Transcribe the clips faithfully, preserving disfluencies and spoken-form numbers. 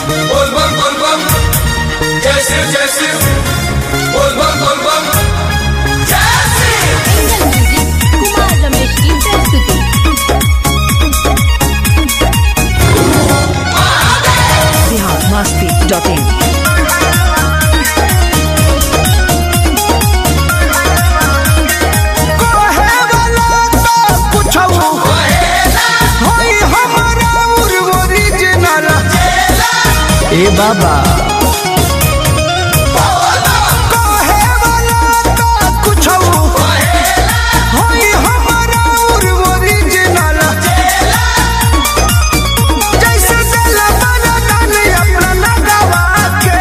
बोल बम बोल बम जय शिव जय शिव बोल बम बोल बम जय शिव। कुमार रमेश की प्रस्तुति। बिहार मस्ती डॉट इन। ए बाबा कहे वाला तो कुछ होई हमारा ओरिजिनल जैसे दिल बना डाली अपना लगावा के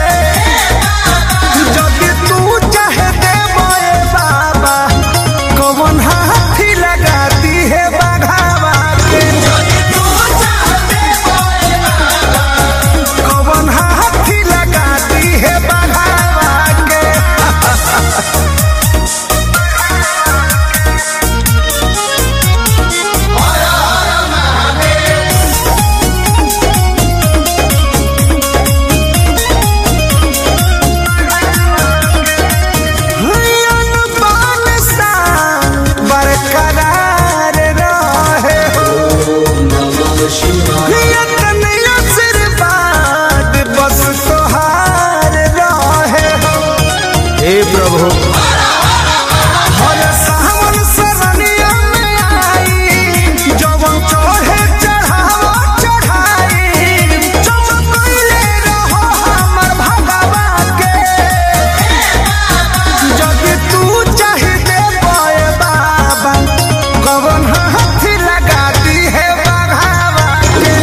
जब तू चाहे दे मोए बाबा कौन हाथी लगाती है बघावा के कौन हाथी लगाती है बघावा के। अनबान सा बरकरार रहे यतन आशीर्वाद बस तोहार रहे ए प्रभु हर सावन सरनिया में आई जवन चढ़े चढ़ावा चढ़ाई चमकैले रहो हमर भगवा के जब तू चाहे दे पाए बाबा कौन हाथी लगाती है बघावा के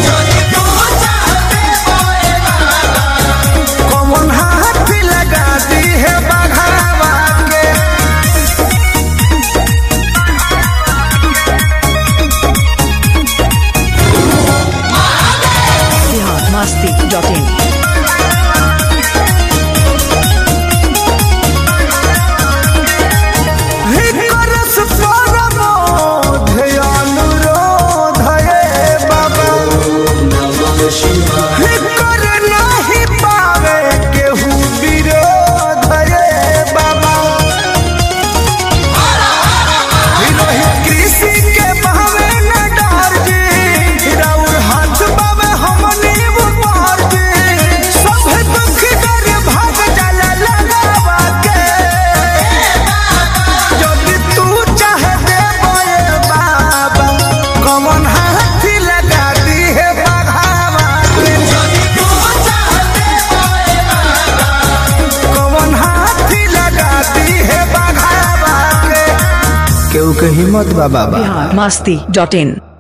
कौन हाथी लगाती है बघावा के। Bihar Masti dot in. करस परमोध अनुरोध हे बाबा कर नहीं पावे केहू विरोध हे बाबा रही कृषि के बहवे न डर जी राउर हाथ बावे हमनी ऊपर जी सब दुख डर भाग जाला लगावा के जब तू चाहे दे बोए बाबा कौन हाथी लगाती है बघावा के कौन हाथी लगाती है बघावा के। केहू के हिम्मत बा बाबा। बिहार मस्ती डॉट इन।